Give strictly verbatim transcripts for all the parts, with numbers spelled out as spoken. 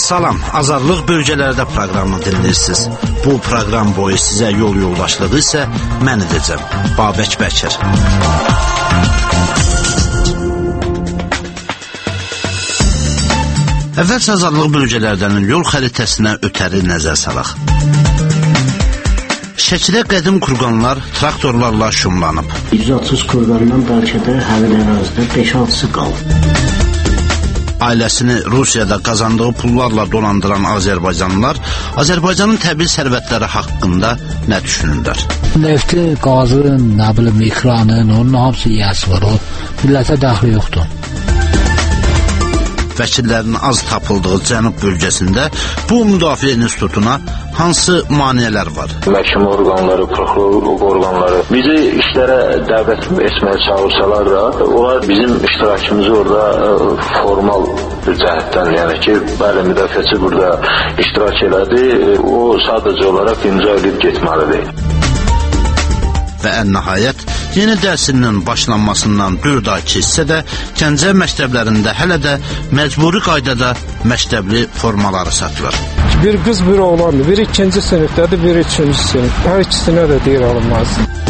Salam, Azadlıq bölgələrdə proqramını dinləyirsiniz. Bu proqram boyu sizə yol yoldaşlığı isə mən edəcəm, Babək Bəkir. Əvvəlcə Azadlıq bölgələrdən yol xəritəsinə ötəri nəzər salaq. Şəkidə qədim kurqanlar traktorlarla şumlanıb. yüz otuz kurqandan bəlkə də həmin ərazidə beş altısı qalıb. Ailəsini Rusiyada qazandığı pullarla dolandıran Azərbaycanlılar Azərbaycanın təbii sərvətləri haqqında nə düşünürlər? Nefti, qazın, nə bilim, ikranın, onun hamısı yiyəsi var. O millətə dəxli yoxdur. Vəkillərin az tapıldığı Cənub bölgəsində bu müdafiə institutuna hansı maneələr var? Məhkəmə orqanları, prokurorluq orqanları bizi işlərə dəvət etməyə çağırsalar da, onlar bizim iştirakımızı orada formal cəhətdən, yəni ki, bəli, müdafiəçi burada iştirak elədi, o sadəcə olaraq imza edib getməlidir. Və ən nəhayət, yeni dərsindən başlanmasından dörd ay keçsə də, Gəncə məktəblərində hələ də məcburi qaydada məktəbli formaları satılır. Bir qız, bir oğlandır. Biri ikinci sinifdədir, biri üçüncü sinif. Hər ikisinə də deyir alınmaz.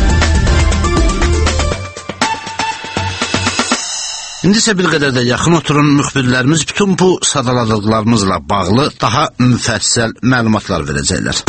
İndi isə bir qədər də yaxın oturun, müxbirlərimiz bütün bu sadaladıqlarımızla bağlı daha müfəssəl məlumatlar verəcəklər.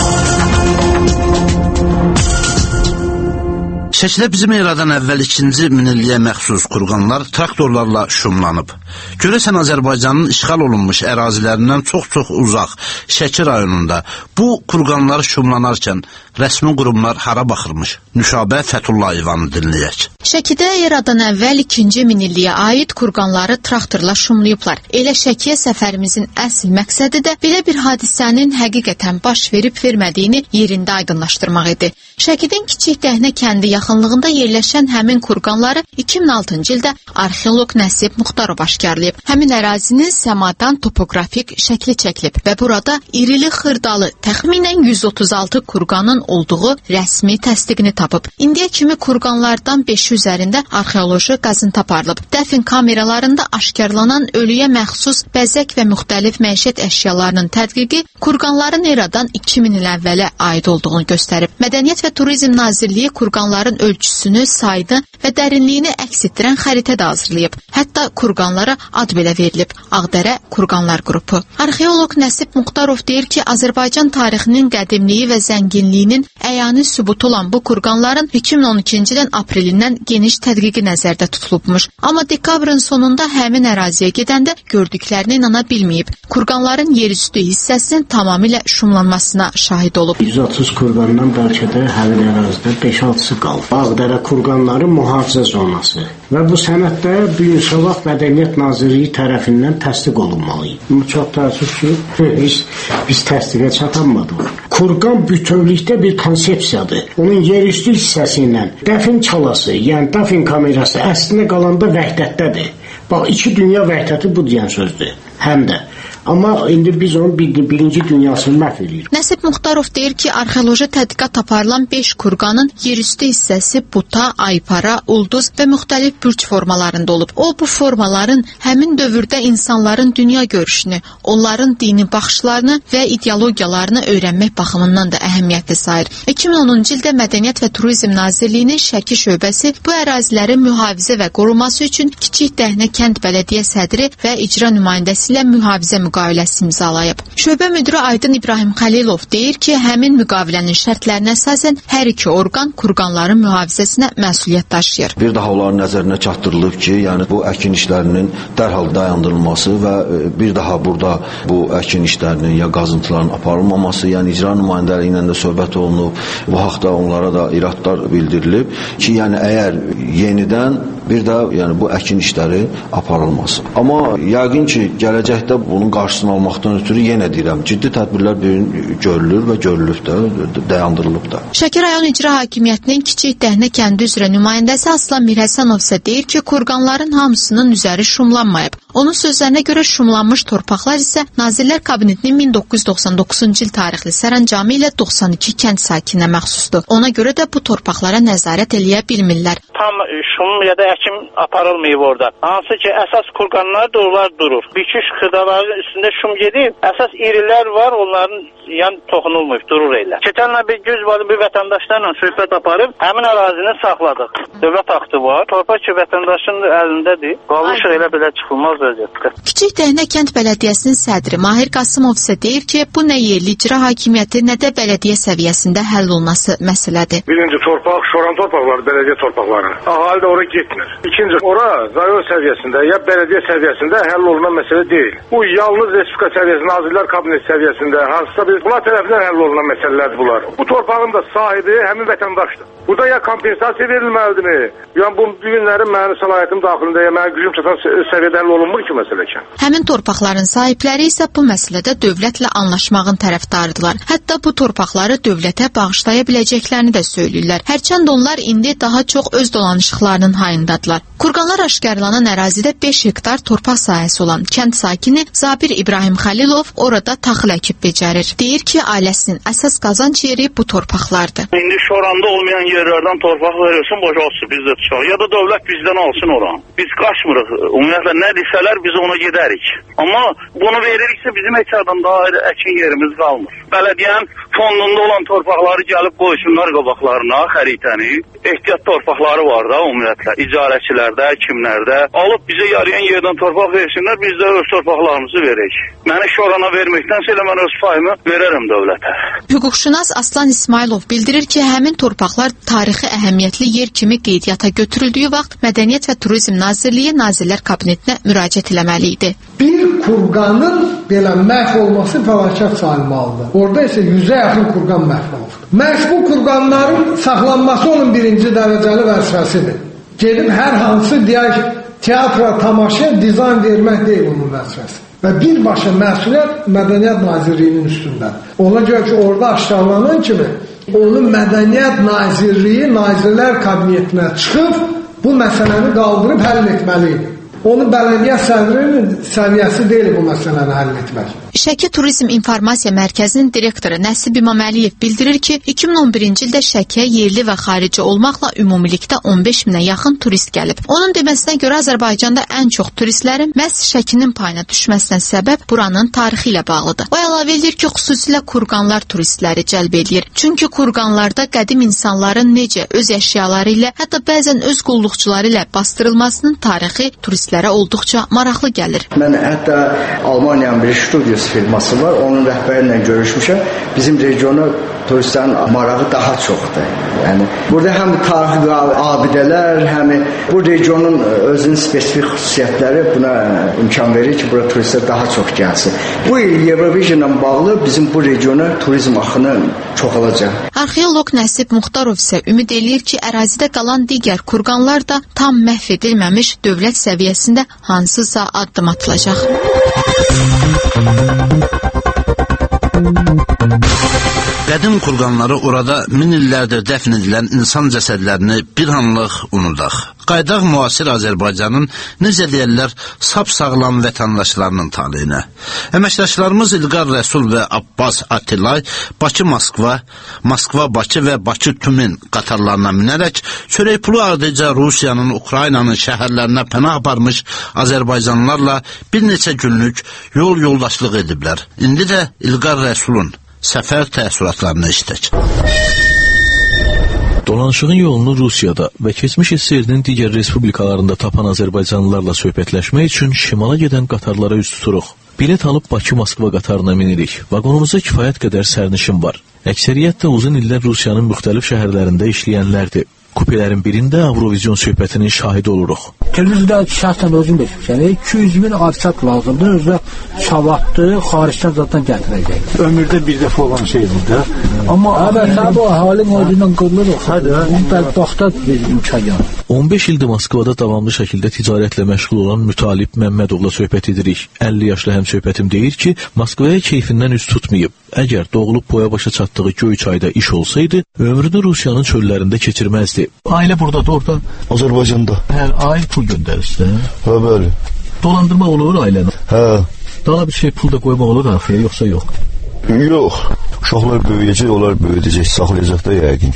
Şəkidə bizim eradan əvvəl ikinci minilliyə məxsus kurqanlar traktorlarla şumlanıb. Görəsən Azərbaycanın işğal olunmuş ərazilərindən çox-çox uzaq Şəki rayonunda bu kurqanlar şumlanarkən rəsmi qurumlar hara baxırmış? Nüşabə Fəthullayevanı dinləyək. Şəkidə eradan əvvəl ikinci minilliyə aid kurqanları traktorla şumlayıblar. Elə Şəkiyə səfərimizin əsl məqsədi də belə bir hadisənin həqiqətən baş verib-vermədiyini yerində aydınlaşdırmaq idi. Şəkidən Kiçik Dəhnə kəndi yaxınlığında yerləşən həmin kurqanları iki min altıncı ildə arxeoloq Nəsib Muxtarov aşkarlayıb. Həmin ərazinin səmadan topoqrafik şəkli çəkilib və burada irili xırdalı təxminən yüz otuz altı kurqanın olduğu rəsmi təsdiqini tapıb. İndiyə kimi kurqanlardan beşi üzərində arxeoloji qazıntı aparılıb. Dəfn kameralarında aşkarlanan ölüyə məxsus bəzək və müxtəlif məişət əşyalarının tədqiqi kurqanların eradan iki min il əvvələ aid olduğunu göstərib. Mədəniyyət və Turizm Nazirliyi kurqanların ölçüsünü, sayını və dərinliyini əks etdirən xəritə də hazırlayıb. Hətta kurqanlara ad belə verilib. Ağdərə Kurqanlar qrupu. Arxeoloq Nəsib Muxtarov deyir ki, Azərbaycan tarixinin qədimliyi və zənginliyinin əyani sübutu olan bu kurqanların iki min on ikinci ilin aprelindən geniş tədqiqi nəzərdə tutulubmuş. Amma dekabrın sonunda həmin əraziyə gedəndə gördüklərinə inana bilməyib. Kurqanların yerüstü hissəsinin tamamilə şumlanmasına şahid olub. yüz otuz kurqandan bəlkə də həmin ərazidə beş altısı qalıb. Ağdərə kurqanları mühafizə zonası və bu sənəddə Bugünkü Mədəniyyət Nazirliyi tərəfindən təsdiq olunmalıydı. Çox təəssüf ki, biz, biz təsdiqə çatanmadıq. Kurqan bütövlükdə bir konsepsiyadır. Onun yerüstü hissəsi ilə dəfn çalası, yəni dəfn kamerası əslində qalanda vəhdətdədir. Bax, iki dünya vəhdəti bu deyən sözdür. Həm də. Amma indi biz onun bir, birinci dünyasını məhv edirik. Nəsib Muxtarov deyir ki, arxeoloji tədqiqat aparılan beş kurqanın yerüstü hissəsi buta, aypara, ulduz və müxtəlif bürc formalarında olub. O, bu formaların həmin dövrdə insanların dünya görüşünü, onların dini baxışlarını və ideologiyalarını öyrənmək baxımından da əhəmiyyətli sayır. iki min onuncu ildə Mədəniyyət və Turizm Nazirliyinin Şəki şöbəsi bu ərazilərin mühafizə və qorunması üçün Kiçik Dəhnə kənd bələdiyyə sədri və icra nümayəndəsi ilə mühafizə müqaviləsi imzalayıb. Şöbə müdiri Aydın İbrahim Xəlilov deyir ki, həmin müqavilənin şərtlərinə əsasən hər iki orqan kurqanların mühafizəsinə məsuliyyət daşıyır. Bir daha onların nəzərinə çatdırılıb ki, yəni bu əkin işlərinin dərhal dayandırılması və bir daha burada bu əkin işlərinin ya qazıntıların aparılmaması, yəni icra nümayəndəliyi ilə də söhbət olunub. Bu haqda onlara da iradlar bildirilib ki, yəni əgər yenidən bir də yəni bu əkin işləri aparılmasın. Amma yəqin ki, gələcəkdə bunun qarşısını almaqdan ötürü yenə deyirəm, ciddi tədbirlər görülür və görülüb də, dayandırılıb da. Şəki rayon icra hakimiyyətinin Kiçik Dəhnə kəndi üzrə nümayəndəsi Aslan Mirhəsənov isə deyir ki, kurqanların hamısının üzəri şumlanmayıb. Onun sözlərinə görə şumlanmış torpaqlar isə Nazirlər Kabinetinin min doqquz yüz doxsan doqquzuncu il tarixli sərəncamı ilə doxsan iki kənd sakininə məxsusdur. Ona görə də bu torpaqlara nəzarət eləyə bilmirlər. Tam şum ya da əkin aparılmayıb orada. Hansı ki, əsas kurqanlar da onlar durur. Biçiş xıdaların üstündə şum gedib, əsas irilər var, onların yan toxunulmayıb, durur elə. Keçənlə bir güz var, bir vətəndaşlarla söhbət aparıb, həmin ərazini saxladıq. Dövlət aktı var, torpaq ki, vətəndaşın əlindədir. Qalmışıq elə belə çıxılmaz vəziyyətdə. Kiçik Dəhnə kənd bələdiyyəsinin sədri Mahir Qasımov isə deyir ki, bu nə yerli icra hakimiyyəti, nə də bələdiyyə səviyyəsində həll olması məsələdir. Birinci torpaq, şoran torpaqları, bələdiyyə torpaqları. Ahali də ora getmir. İkinci, ora rayon səviyyəsində ya bələdiyyə səviyyəsində həll olunan məsələ deyil. Bu yalnız Respublika səviyyəsində, Nazirlər Kabineti səviyyəsində, hansısa bir bunlar tərəfindən həll olunan məsələlərdir bunlar. Bu torpağın da sahibi həmin vətəndaşdır. Burada ya kompensasiya verilməlidirmi? Yəni bu günlərin mənim səlahiyyətim daxilində ya mənim gücüm çatan səviyyədə həll olunmur ki, məsələkən. Həmin torpaqların sahibləri isə bu məsələdə dövlətlə anlaşmağın tərəfdarıdırlar. Hətta bu torpaqları dövlətə bağışlaya biləcəklərini də söyləyirlər. Hərçənd onlar indi daha çox öz dolanışıqlarının hayındadılar. Kurqanlar aşkarlanan ərazidə beş hektar torpaq sahəsi olan kənd sakini Zabir İbrahim Xəlilov orada taxıl əkib becərir. Deyir ki, ailəsinin əsas qazanc yeri bu torpaqlardır. İndi şoranda olmayan yerlərdən torpaq verirsin, boşalsın biz də çıxaq. Ya da dövlət bizdən alsın oranı. Biz qaçmırıq. Ümumiyyətlə nə desələr biz ona gedərik. Amma bunu veririksə bizim heç adam daha ayrı əkin yerimiz qalmır. Bələdiyyənin fondunda olan torpaqları gəlib qoysunlar qabaqlarına, xəritəni. Ehtiyat torpaqları var da ümumiyyətlə. İcarəçilərdə, kimlərdə. Alıb bizə yarayan yerdən torpaq versinlər, biz də öz torpaqlarımızı verək. Məni şorana verməkdənsə elə mən öz payımı verərəm dövlətə. Hüquqşünas Aslan İsmailov bildirir ki, həmin torpaqlar tarixi əhəmiyyətli yer kimi qeydiyyata götürüldüyü vaxt Mədəniyyət və Turizm Nazirliyi Nazirlər Kabinetinə müraciət eləməli idi. Bir kurqanın belə məhv olması fəlakət sayılmalıdır. Orada isə yüzə yaxın kurqan məhv olur. Məhz bu kurqanların saxlanması onun birinci dərəcəli vəzifəsidir. Gedib hər hansı deyək, teatra, tamaşa, dizayn vermək deyil onun vəzifəsi. Və birbaşa məsuliyyət Mədəniyyət Nazirliyinin üstündədir. Ona görə ki, orada aşkarlanan kimi onu Mədəniyyət Nazirliyi Nazirlər Kabinetinə çıxıb bu məsələni qaldırıb həll etməliydi. Onu bələdiyyə sədrinin səviyyəsi deyil bu məsələni həll etmək. Şəki Turizm İnformasiya Mərkəzinin direktoru Nəsib İmaməliyev bildirir ki, iki min on birinci ildə Şəkiyə yerli və xarici olmaqla ümumilikdə on beş minə yaxın turist gəlib. Onun deməsinə görə Azərbaycanda ən çox turistlərin məhz Şəkinin payına düşməsinə səbəb buranın tarixi ilə bağlıdır. O əlavə edir ki, xüsusilə kurqanlar turistləri cəlb edir. Çünki kurqanlarda qədim insanların necə öz əşyaları ilə, hətta bəzən öz qulluqçuları ilə bastırılmasının tarixi turistlərə olduqca maraqlı gəlir. Mən hətta Almaniyanın bir studiyası firması var, onun rəhbəri ilə görüşmüşəm. Bizim regiona turistlərin marağı daha çoxdur. Yəni burada həm tarixi abidələr, həm bu regionun özünün spesifik xüsusiyyətləri buna imkan verir ki, bura turistlər daha çox gəlsin. Bu il Eurovisionla bağlı bizim bu regiona turizm axını çoxalacaq. Arxeoloq Nəsib Muxtarov isə ümid eləyir ki, ərazidə qalan digər kurqanlar da tam məhv edilməmiş dövlət səviyyəsində hansısa addım atılacaq. Qədim kurqanları orada min illərdir dəfn edilən insan cəsədlərini bir anlıq unudaq. Qaydaq müasir Azərbaycanın, necə deyərlər, sap-sağlam vətəndaşlarının taleyinə. Əməkdaşlarımız İlqar Rəsul və Abbas Atilay Bakı-Moskva, Moskva-Bakı və Bakı-Tümen qatarlarına minərək çörək pulu ardıca Rusiyanın, Ukraynanın şəhərlərinə pənah aparmış Azərbaycanlılarla bir neçə günlük yol yoldaşlıq ediblər. İndi də İlqar Rəsulun səfər təəssüratlarını işlək. Dolanışığın yolunu Rusiyada və keçmiş S S R-nin digər respublikalarında tapan Azərbaycanlılarla söhbətləşmək üçün şimala gedən qatarlara üst tuturuq. Bilet alıb Bakı-Moskva qatarına minirik. Vaqonumuzda kifayət qədər sərnişin var. Əksəriyyət də uzun illər Rusiyanın müxtəlif şəhərlərində işləyənlərdir. Kupələrin birində Avrovizyon söhbətinin şahidi oluruq. Televizdə şəxsən özüm beşmişəm. iki yüz min arsat lazımdır. Özü savadlı, xaricdən zaten gətirəcək. Ömürdə bir dəfə olan şeydir də. Amma əvvəlcə bu halin özündən qırılırıq. Hadi, bədbaxta bir imkan yox. on beş ildir Moskvada davamlı şəkildə ticarətlə məşğul olan Mütalib Məmmədovla söhbət edirik. əlli yaşlı həmsöhbətim deyir ki, Moskvaya keyfindən üst tutmayıb. Əgər doğulub boya başa çatdığı Göyçayda iş olsaydı, ömrünü Rusiyanın çöllərində keçirməzdi. Ailə buradadır, orada? Azərbaycanda. Hər ay pul göndərirsən? Hə, bəli. Dolandırma olur ailəni? Hə. Daha bir şey pul da qoymaq olur arxaya, yoxsa yox? Yox. Uşaqlar böyüyəcək, onlar böyüdəcək, saxlayacaq da yəqin ki.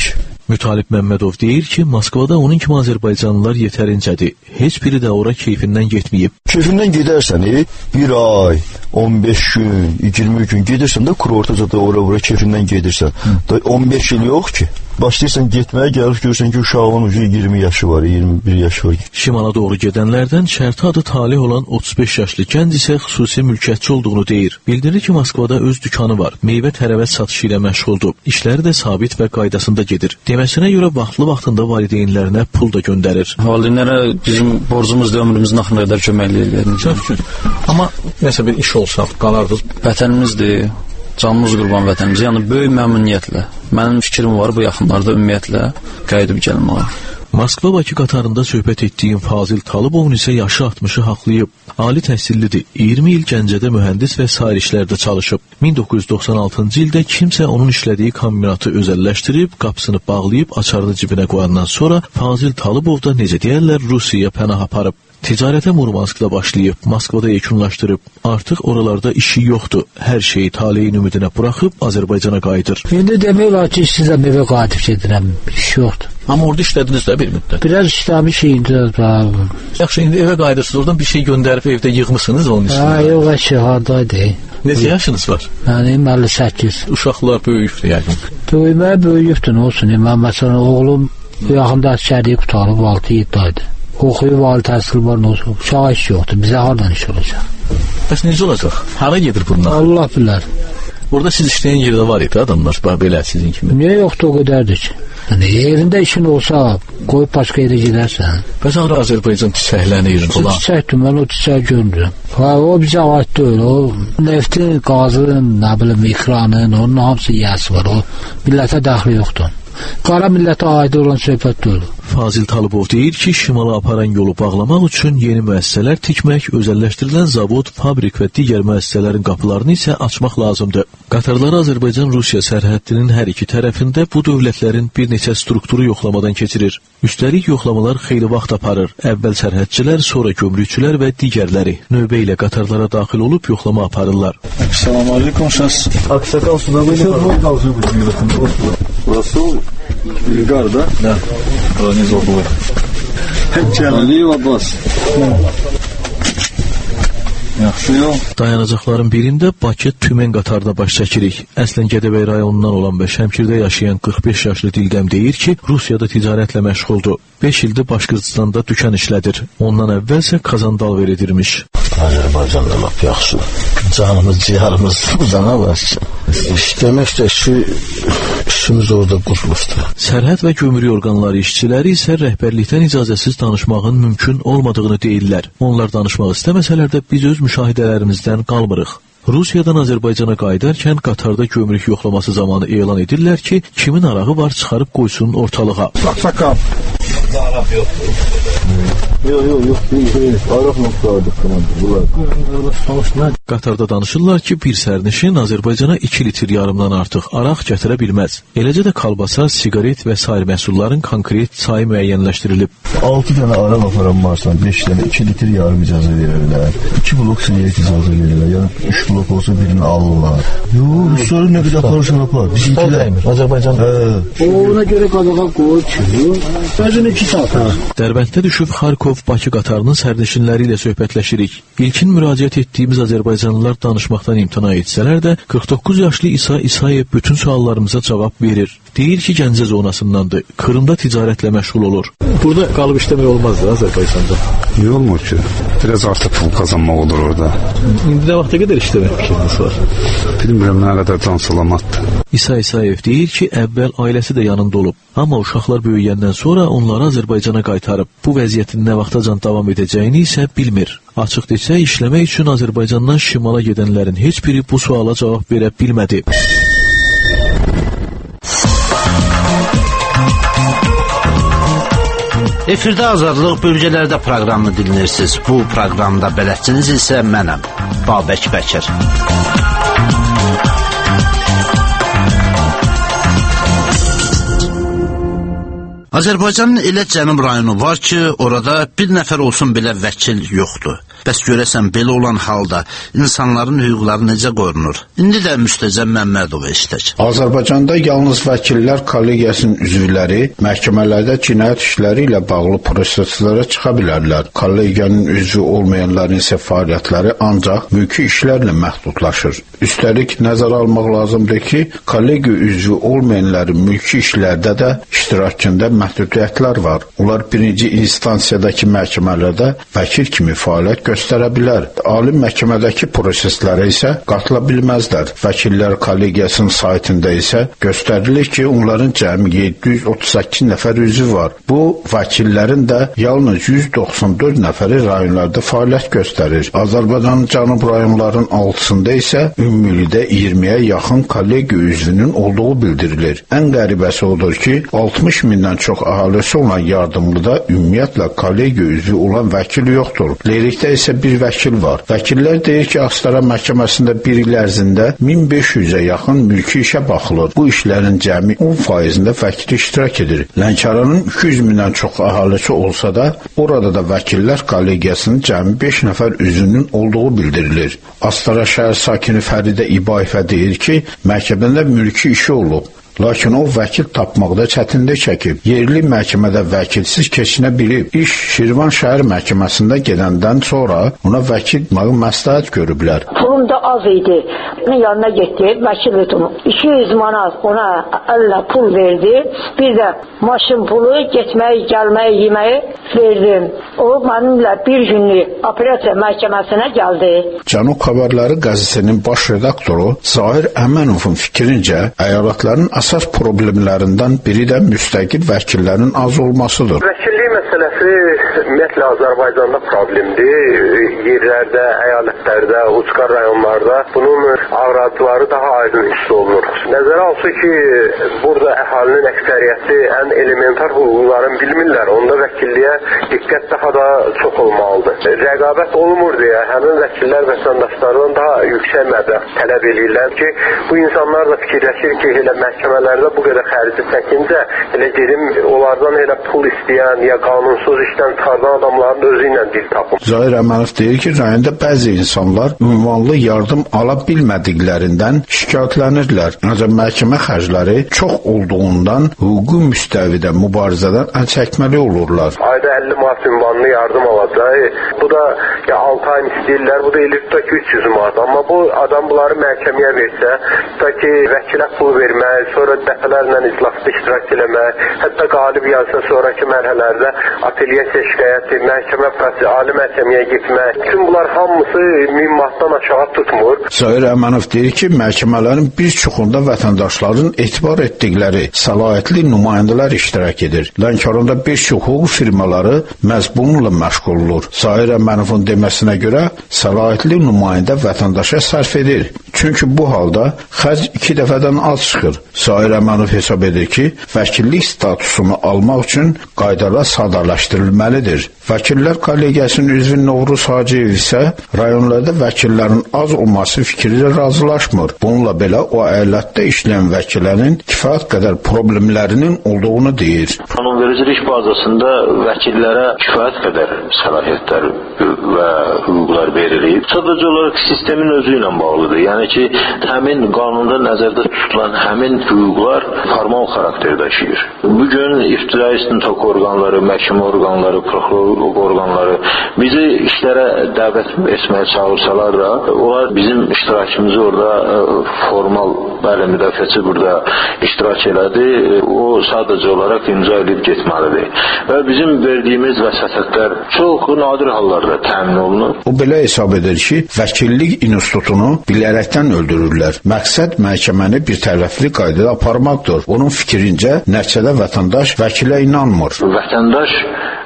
Mütalib Məmmədov deyir ki, Moskvada onun kimi Azərbaycanlılar yetərincədir. Heç biri də ora keyfindən getməyib. Keyfindən gedərsən, e, bir ay, on beş gün, iyirmi gün gedirsən də kurortaca da ora-bura keyfindən gedirsən. Da on beş il yox ki. Başlayırsan getməyə, gəlir görürsən ki, uşağın ucu iyirmi yaşı var, iyirmi bir yaşı var. Şimala doğru gedənlərdən şərti adı talih olan otuz beş yaşlı gənc isə xüsusi mülkiyyətçi olduğunu deyir. Bildirir ki, Moskvada öz dükanı var, meyvə tərəvəz satışı ilə məşğuldur. İşləri də sabit və qaydasında gedir. Deməsinə görə vaxtlı vaxtında valideynlərinə pul da göndərir. Valideynlərə bizim borcumuzdur, ömrümüzün axırına qədər kömək edir. Amma nəsə bir iş olsa qalardınız. Vətənimizdir. Canımız qurban vətənimizə, yəni böyük məmnuniyyətlə. Mənim fikrim var bu yaxınlarda ümumiyyətlə qayıdıb gəlməyə. Moskva-Bakı qatarında söhbət etdiyim Fazil Talıbovun isə yaşı altmışı haqlayıb. Ali təhsillidir. iyirmi il Gəncədə mühəndis və sair işlərdə çalışıb. min doqquz yüz doxsan altıncı ildə kimsə onun işlədiyi kombinatı özəlləşdirib, qapısını bağlayıb, açarını cibinə qoyandan sonra Fazil Talıbov da necə deyərlər Rusiyaya pənah aparıb. Ticarətə Murmanskda başlayıb, Moskvada yekunlaşdırıb. Artıq oralarda işi yoxdur. Hər şeyi taleyin ümidinə buraxıb Azərbaycana qayıdır. İndi demək olar ki, sizə evə qayıdıb gedirəm. İş yoxdur. Amma orada işlədiniz də bir müddət. Biraz işləmiş indi. Yaxşı, indi evə qayıdırsınız. Oradan bir şey göndərib evdə yığmısınız onun üçün. Ha, yox, əşi, hardaydı. Necə yaşınız var? Mənim əlli səkkiz. Uşaqlar böyükdür yəqin. Böyümə böyüyübdür, nə olsun. Mən məsələn, oğlum bu yaxında əsgərliyi qutarıb altı yeddi aydır. Oxuyub, vali təhsil var, nə olsun. Uşağa iş yoxdur, bizə hardan iş olacaq? Bəs necə olacaq? Hara gedir bunlar? Allah bilər. Orada siz işləyən yerdə var idi adamlar, belə sizin kimi. Niyə yoxdur o qədərdir ki? Yəni, yerində işin olsa, qoyub başqa yerə gedərsən. Bəs ara Azərbaycan çiçəklənir falan? Çiçəkdir, mən o çiçək görmürəm. Ha, o bizə aid deyil, o neftin, qazın, nə bilim, ikranın, onun hamısı yiyəsi var, o millətə dəxli yoxdur. Qara millətə aid olan söhbət deyil. Fazil Talıbov deyir ki, şimala aparan yolu bağlamaq üçün yeni müəssisələr tikmək, özəlləşdirilən zavod, fabrik və digər müəssisələrin qapılarını isə açmaq lazımdır. Qatarlar Azərbaycan-Rusiya sərhəddinin hər iki tərəfində bu dövlətlərin bir neçə strukturu yoxlamadan keçirir. Üstəlik yoxlamalar xeyli vaxt aparır. Əvvəl sərhədçilər, sonra gömrükçülər və digərləri növbə ilə qatarlara daxil olub yoxlama aparırlar. Salam aleykum, şəs. Aksakal suda bu Rasul Bilgar da? Da. Ne zorluyor? Aliyev Abbas. Yaxşı yox. Dayanacaqların birində Bakı Tümen qatarına baş çəkirik. Əslən Gədəbəy rayonundan olan və Şəmkirdə yaşayan qırx beş yaşlı Dildəm deyir ki, Rusiyada ticarətlə məşğuldur. beş ildir Başqırtıstanda dükan işlədir. Ondan əvvəlsə Kazandal verilirmiş. Azərbaycanda lap yaxşı. Canımız, ciyarımız uzana başlayır. İşləmək də şu işimiz orada qurulmuşdur. Sərhəd və gömrük orqanları işçiləri isə rəhbərlikdən icazəsiz danışmağın mümkün olmadığını deyirlər. Onlar danışmaq istəməsələr də biz öz müşahidələrimizdən qalmırıq. Rusiyadan Azərbaycana qayıdarkən qatarda gömrük yoxlaması zamanı elan edirlər ki, kimin arağı var çıxarıb qoysun ortalığa. Sakal. Araq yoxdur. Yox, yox, yox, yox. Araq yoxdur. Qatarda danışırlar ki, bir sərnişin Azərbaycana iki litr yarımdan artıq araq gətirə bilməz. Eləcə də kalbasa, sigaret və sair məhsulların konkret sayı müəyyənləşdirilib. altı dənə araq aparan varsan, beş dənə iki litr yarım icazə verirlər. iki blok sigaret icazə verirlər. Yəni üç blok olsa birini alırlar. Yox, Rusları nə qədər aparırsan apar. Bizimkilər. Azərbaycan. Ona görə qabağa qoy ki, özünü iki saat. Dərbənddə düşüb Xarkov-Bakı qatarının sərnişinləri ilə söhbətləşirik. İlkin müraciət etdiyimiz Azərbaycanlılar danışmaqdan imtina etsələr də, qırx doqquz yaşlı İsa İsayev bütün suallarımıza cavab verir. Deyir ki, Gəncə zonasındandır. Krımda ticarətlə məşğul olur. Burada qalıb işləmək olmazdı Azərbaycanda. Niyə olmur ki? Biraz artıq pul qazanmaq olur orada. İndi nə vaxta qədər işləmək fikriniz var? Bilmirəm nə qədər can salamatdır. İsa İsayev deyir ki, əvvəl ailəsi də yanında olub. Amma uşaqlar böyüyəndən sonra onları Azərbaycana qaytarıb. Bu vəziyyətin nə vaxtacan davam edəcəyini isə bilmir. Açıq desə, işləmək üçün Azərbaycandan şimala gedənlərin heç biri bu suala cavab verə bilmədi. Efirdə Azadlıq bölgələrdə proqramını dinləyirsiniz. Bu proqramda bələdçiniz isə mənəm, Babək Bəkir. Azərbaycanın elə cənub rayonu var ki, orada bir nəfər olsun belə vəkil yoxdur. Bəs görəsən belə olan halda insanların hüquqları necə qorunur? İndi də Müstəzəm Məmmədova işlək. Azərbaycanda yalnız vəkillər kollegiyasının üzvləri məhkəmələrdə cinayət işləri ilə bağlı proseslərə çıxa bilərlər. Kollegiyanın üzvü olmayanların isə fəaliyyətləri ancaq mülki işlərlə məhdudlaşır. Üstəlik nəzərə almaq lazımdır ki, kollegiya üzvü olmayanların mülki işlərdə də iştirakında məhdudiyyətlər var. Onlar birinci instansiyadakı məhkəmələrdə vəkil kimi fəaliyyət göstərə bilər. Ali məhkəmədəki proseslərə isə qatıla bilməzlər. Vəkillər kollegiyasının saytında isə göstərilir ki, onların cəmi yeddi yüz otuz səkkiz nəfər üzvü var. Bu, vəkillərin də yalnız yüz doxsan dörd nəfəri rayonlarda fəaliyyət göstərir. Azərbaycanın cənub rayonların altısında isə ümumilikdə iyirmiyə yaxın kollegiya üzvünün olduğu bildirilir. Ən qəribəsi odur ki, altmış mindən çox əhalisi olan Yardımlıda ümumiyyətlə kollegiya üzvü olan vəkil yoxdur. Lerikdə isə bir vəkil var. Vəkillər deyir ki, Astara məhkəməsində bir il ərzində min beş yüzə yaxın mülki işə baxılır. Bu işlərin cəmi on faizində vəkil iştirak edir. Lənkəranın iki yüz mindən çox əhalisi olsa da, orada da vəkillər kollegiyasının cəmi beş nəfər üzvünün olduğu bildirilir. Astara şəhər sakini Fəridə İbayevə deyir ki, məhkəmədə mülki işi olub. Lakin o vəkil tapmaqda çətinlik çəkib. Yerli məhkəmədə vəkilsiz keçinə bilib. İş Şirvan şəhər məhkəməsində gedəndən sonra ona vəkil tutmağı məsləhət görüblər. Pulum da az idi. Yanına getdi, vəkil tutum. iki yüz manat ona əllə pul verdi. Bir də maşın pulu, getməyi, gəlməyi, yeməyi verdim. O mənimlə bir günlük operasiya məhkəməsinə gəldi. Cənub Xəbərləri qəzetinin baş redaktoru Zahir Əmənovun fikrincə, əyalatların əsas problemlərindən biri də müstəqil vəkillərin az olmasıdır. Vəkillik məsələsi ümumiyyətlə Azərbaycanda problemdir. Yerlərdə, əyalətlərdə, ucqar rayonlarda bunun ağrıları daha aydın hiss olunur. Nəzərə alsın ki, burada əhalinin əksəriyyəti ən elementar hüquqların bilmirlər. Onda vəkilliyə diqqət daha da çox olmalıdır. Rəqabət olmur deyə həmin vəkillər vətəndaşlardan daha yüksək məbləğ tələb edirlər ki, bu insanlar da fikirləşir ki, elə məhkəmələrdə bu qədər xərci çəkincə elə gedim onlardan elə pul istəyən ya qanunsuz işdən çıxardan adamların özü ilə dil tapın. Zahir Əmənov deyir ki, rayonda bəzi insanlar ünvanlı yardım ala bilmədiklərindən şikayətlənirlər. Ancaq məhkəmə xərcləri çox olduğundan hüquqi müstəvidə mübarizədən əl çəkməli olurlar. Ayda əlli manat ünvanlı yardım alacaq. Bu da ya altı ay istəyirlər. Bu da eləyir ki üç yüz manat. Amma bu adam bunları məhkəməyə versə, da ki vəkilə pul vermək, sonra dəfələrlə iclasda iştirak eləmək, hətta qalib yazsa sonraki mərhələlərdə apellyasiya şikayəti, məhkəmə prosesi, ali məhkəməyə getmək. Bütün bunlar hamısı min manatdan aşağı tutmur. Zahir Əmənov deyir ki, məhkəmələrin bir çoxunda vətəndaşların etibar etdikləri səlahiyyətli nümayəndələr iştirak edir. Lənkəranda bir çox hüquq firmaları məhz bununla məşğul olur. Zahir Əmənovun deməsinə görə səlahiyyətli nümayəndə vətəndaşa sərf edir. Çünki bu halda xərc iki dəfədən az çıxır. Zahir Əmənov hesab edir ki, vəkillik statusunu almaq üçün qaydalar sadələşdirilməlidir. Vəkillər kollegiyasının üzvü Novruz Hacıyev isə rayonlarda vəkillərin az olması fikri ilə razılaşmır. Bununla belə o əyalətdə işləyən vəkillərin kifayət qədər problemlərinin olduğunu deyir. Qanunvericilik bazasında vəkillərə kifayət qədər səlahiyyətlər və hüquqlar verilib. Sadəcə olaraq sistemin özü ilə bağlıdır. Yəni ki, həmin qanunda nəzərdə tutulan həmin hüquqlar formal xarakter daşıyır. Bugün ibtidai istintaq orqanları, məhkəmə orqanları, prokurorluq orqanları bizi işlərə dəvət etməyə çağırsalar da, onlar bizim iştirakımızı orada formal, bəli, müdafiəçi burada iştirak elədi. O sadəcə olaraq imza edib getməlidir. Və bizim verdiyimiz vəsatətlər çox nadir hallarda təmin olunur. O belə hesab edir ki, vəkillik institutunu bilərəkdən öldürürlər. Məqsəd məhkəməni bir tərəfli qaydada aparmaqdır. Onun fikrincə, nəticədə vətəndaş vəkilə inanmır. Vətəndaş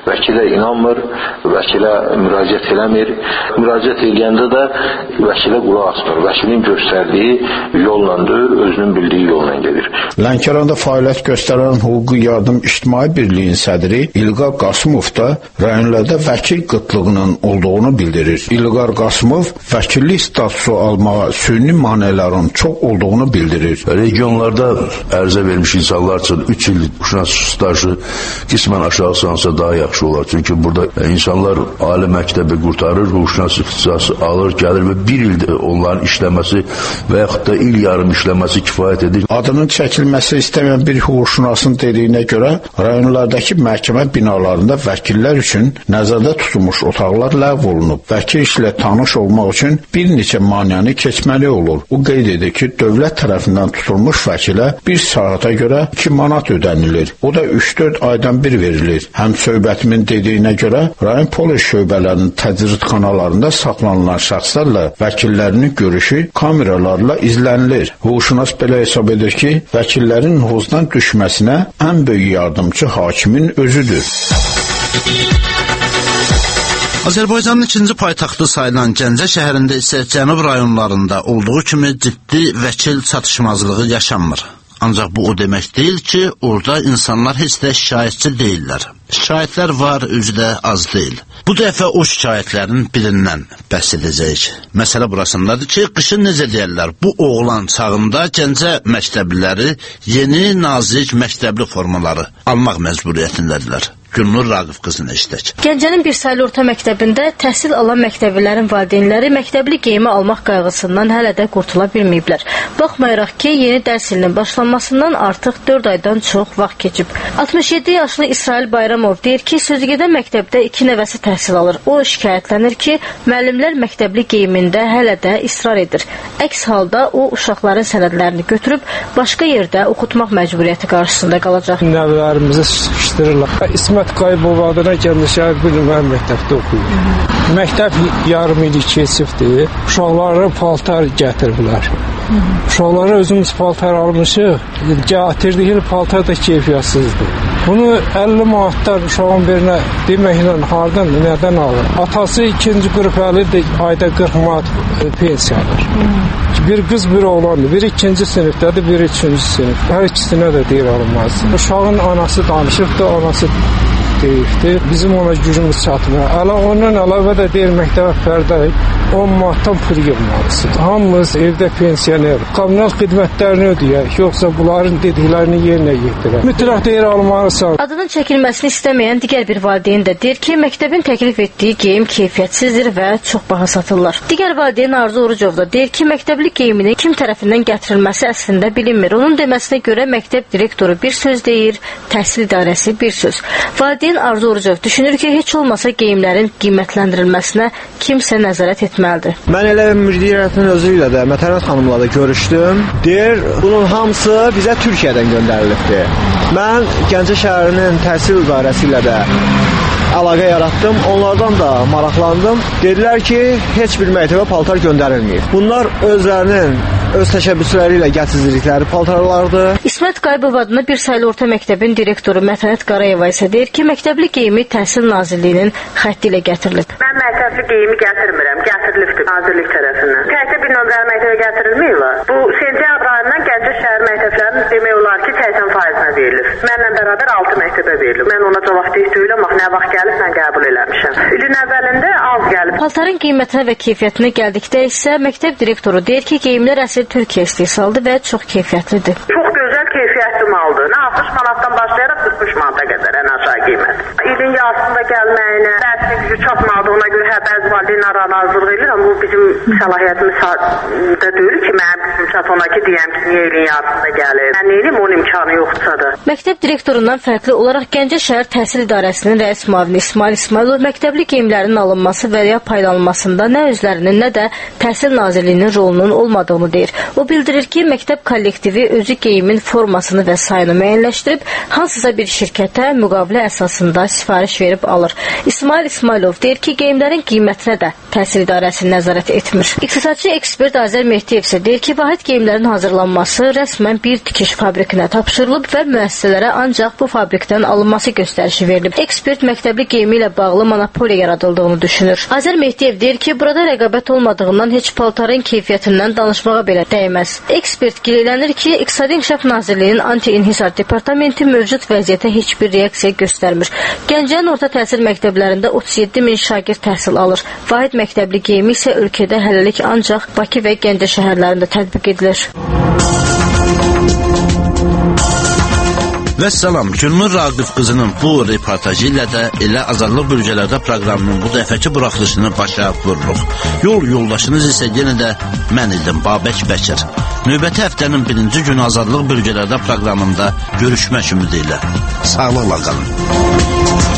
vəkilə inanmır, vəkilə müraciət eləmir. Müraciət edəndə də vəkilə qulaq asmır. Vəkilin göstərdiyi yolla deyil, özünün bildiyi yolla gedir. Lənkəranda fəaliyyət göstərən Hüquqi Yardım İctimai Birliyin sədri İlqar Qasımov da rayonlarda vəkil qıtlığının olduğunu bildirir. İlqar Qasımov vəkillik statusu almağa süni maneələrin çox olduğunu bildirir. Regionlarda ərizə vermiş insanlar üçün üç il hüquqşünas stajı qismən aşağı sansa daha yaxşı olar. Çünki burada insanlar ali məktəbi qurtarır, hüquqşünas ixtisası alır, gəlir və bir ildə onların işləməsi və yaxud da il yarım işləməsi kifayət edir. Adının çəkilməsi istəməyən bir hüquqşünasın dediyinə görə rayonlardakı məhkəmə binalarında vəkillər üçün nəzərdə tutulmuş otaqlar ləğv olunub. Vəkil işlə tanış olmaq üçün bir neçə maneəni keçməli olur. O qeyd edir ki, dövlət tərəfindən tutulmuş vəkilə bir saata görə iki manat ödənilir. O da üç dörd aydan bir verilir. Həm söhbətimin dediyinə görə rayon polis şöbələrinin təcridxanalarında saxlanılan şəxslərlə vəkillərinin görüşü kameralarla izlənilir. Hüquqşünas belə hesab edir ki, vəkillərin nüfuzdan düşməsinə ən böyük yardımcı hakimin özüdür. Azərbaycanın ikinci paytaxtı sayılan Gəncə şəhərində isə cənub rayonlarında olduğu kimi ciddi vəkil çatışmazlığı yaşanmır. Ancaq bu o demək deyil ki, orada insanlar heç də şikayətçi deyirlər. Şikayətlər var, özü də az deyil. Bu dəfə o şikayətlərin birindən bəhs edəcəyik. Məsələ burasındadır ki, qışın necə deyərlər, bu oğlan çağında Gəncə məktəbliləri yeni nazik məktəbli formaları almaq məcburiyyətindədirlər. Gülnur Raqif qızını eşidək. Gəncənin bir saylı orta məktəbində təhsil alan məktəblilərin valideynləri məktəbli geyimi almaq qayğısından hələ də qurtula bilməyiblər. Baxmayaraq ki, yeni dərs ilinin başlanmasından artıq dörd aydan çox vaxt keçib. altmış yeddi yaşlı İsrail Bayramov deyir ki, sözügedən məktəbdə iki nəvəsi təhsil alır. O şikayətlənir ki, müəllimlər məktəbli geyimində hələ də israr edir. Əks halda o uşaqların sənədlərini götürüb başqa yerdə oxutmaq məcburiyyəti qarşısında qalacaq. Nəvələrimizi sıxışdırırlar. İsmət Qaybov adına Gəncə şəhər bilimlər məktəbdə oxuyur. Məktəb yarım illik keçibdir. Uşaqlara paltar gətiriblər. Uşaqlara özümüz paltar almışıq. Gətirdiyi paltar da keyfiyyətsizdir. Bunu əlli manatlar uşağın birinə deməklə hardan, nədən alır? Atası ikinci qrup əlidir, ayda qırx manat pensiya alır. Bir qız, bir oğlandır. Biri ikinci sinifdədir, biri üçüncü sinif. Hər ikisinə də deyir alınmaz. Uşağın anası danışıbdır, anası deyibdir. Bizim ona gücümüz çatmır. Əla ondan əlavə də deyir məktəbə fərdə on manatdan pul yığmalısıdır. Hamımız evdə pensioner. Kommunal xidmətlərini ödəyək, yoxsa bunların dediklərini yerinə yetirək. Mütləq deyir almalısan. Adının çəkilməsini istəməyən digər bir valideyn də deyir ki, məktəbin təklif etdiyi geyim keyfiyyətsizdir və çox baha satırlar. Digər valideyn Arzu Orucov da deyir ki, məktəbli geyiminin kim tərəfindən gətirilməsi əslində bilinmir. Onun deməsinə görə məktəb direktoru bir söz deyir, təhsil idarəsi bir söz. Valideyn Arzu Orucov düşünür ki, heç olmasa geyimlərin qiymətləndirilməsinə kimsə nəzarət etməlidir. Mən elə müdiriyyətin özü ilə də, Mətənət xanımla da görüşdüm. Deyir, bunun hamısı bizə Türkiyədən göndərilibdir. Mən Gəncə şəhərinin təhsil idarəsi ilə də əlaqə yaratdım. Onlardan da maraqlandım. Dedilər ki, heç bir məktəbə paltar göndərilməyib. Bunlar özlərinin öz təşəbbüsləri ilə gətirdikləri paltarlardır. İsmət Qaybov adına bir saylı orta məktəbin direktoru Mətənət Qarayeva isə deyir ki, məktəbli geyimi Təhsil Nazirliyinin xətti ilə gətirilib. Mən məktəbli geyimi gətirmirəm, gətirilibdir Nazirlik tərəfindən. Təkcə bir nömrəli məktəbə gətirilməyirlər. Bu sentyabr ayından Gəncə şəhər məktəblərinin demək olar ki, səksən faizinə verilir. Mənlə bərabər altı məktəbə verilir. Mən ona cavabdeh deyiləm, bax nə vaxt gəlib mən qəbul eləmişəm. İlin əvvəlində az gəlib. Paltarın qiymətinə və keyfiyyətinə gəldikdə isə məktəb direktoru deyir ki, geyimlər əsl Türkiyə istehsalıdır və çox keyfiyyətlidir. Çox gözəl keyfiyyətli maldır. Nə altmış manatdan başlayaraq qırx beş manata qədər ən aşağı qiymət. İlin yazısında gəlməyinə, dərsin gücü çatmadığına görə hə bəzi valideynlər narazılıq edir, amma bu bizim səlahiyyətimiz də deyil ki, mənim gücüm çatana ki, deyəm ki, niyə ilin yazısında gəlir. Mən neyim, onun imkanı yoxdursa da. Məktəb direktorundan fərqli olaraq Gəncə şəhər təhsil idarəsinin rəis müavini İsmail İsmailov məktəbli geyimlərin alınması və ya paylanmasında nə özlərinin, nə də Təhsil Nazirliyinin rolunun olmadığını deyir. O bildirir ki, məktəb kollektivi özü geyimin forması formasını və sayını müəyyənləşdirib, hansısa bir şirkətə müqavilə əsasında sifariş verib alır. İsmail İsmailov deyir ki, geyimlərin qiymətinə də təhsil idarəsi nəzarət etmir. İqtisadçı ekspert Azər Mehdiyev isə deyir ki, vahid geyimlərin hazırlanması rəsmən bir tikiş fabrikinə tapşırılıb və müəssisələrə ancaq bu fabrikdən alınması göstərişi verilib. Ekspert məktəbli geyimi ilə bağlı monopoliya yaradıldığını düşünür. Azər Mehdiyev deyir ki, burada rəqabət olmadığından heç paltarın keyfiyyətindən danışmağa belə dəyməz. Ekspert qeylənir ki, İqtisadi İnkişaf Nazirliyinin Anti-İnhisar Departamenti mövcud vəziyyətə heç bir reaksiya göstərmir. Gəncənin orta təhsil məktəblərində otuz yeddi min şagird təhsil alır. Vahid məktəbli geyimi isə ölkədə hələlik ancaq Bakı və Gəncə şəhərlərində tətbiq edilir. Və salam, Gülnur Raqif qızının bu reportajı ilə də elə Azadlıq Bölgələrdə proqramının bu dəfəki buraxılışını başa vururuq. Yol yoldaşınız isə yenə də mən idim, Babək Bəkir. Növbəti həftənin birinci günü Azadlıq Bölgələrdə proqramında görüşmək ümidi ilə. Sağlıqla qalın.